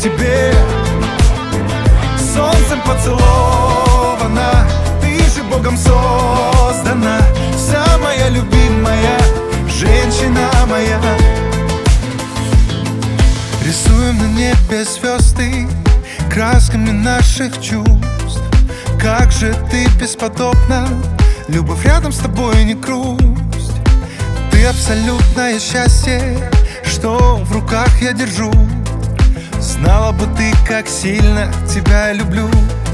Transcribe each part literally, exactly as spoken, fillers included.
тебе. Солнцем поцелована, ты же Богом создана, самая любимая женщина моя. Рисуем на небе звезды красками наших чувств. Как же ты бесподобна, любовь рядом с тобой не грусть. Ты абсолютное счастье, что в руках я держу. Знала бы ты, как сильно тебя я люблю.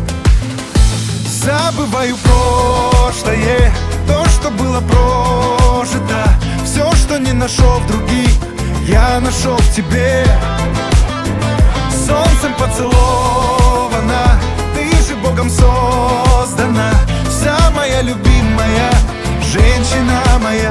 Забываю прошлое, то, что было прожито. Все, что не нашел в других, я нашел в тебе. Солнцем поцелована, ты же Богом создана, самая любимая женщина моя.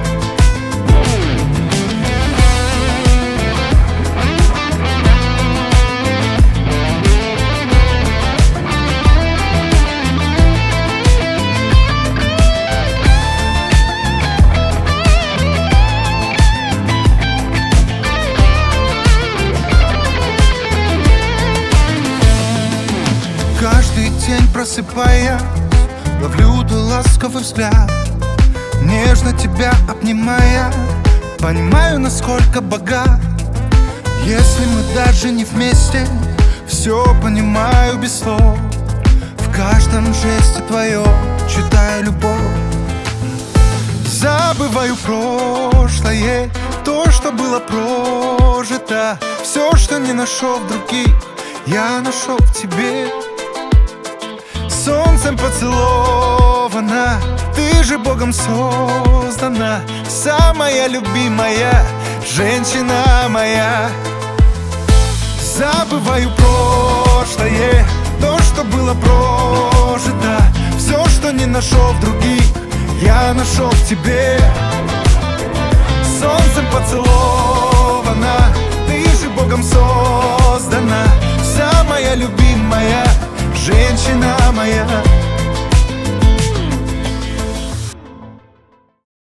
Каждый день просыпаясь, ловлю твой ласковый взгляд. Нежно тебя обнимая, понимаю, насколько богат. Если мы даже не вместе, все понимаю без слов. В каждом жесте твоем читаю любовь. Забываю прошлое, то, что было прожито. Все, что не нашел в других, я нашел в тебе. Солнцем поцелована, ты же Богом создана, самая любимая женщина моя. Забываю прошлое, то, что было прожито. Все, что не нашел в других, я нашел в тебе. Солнцем поцелована, ты же Богом создана, самая любимая женщина моя.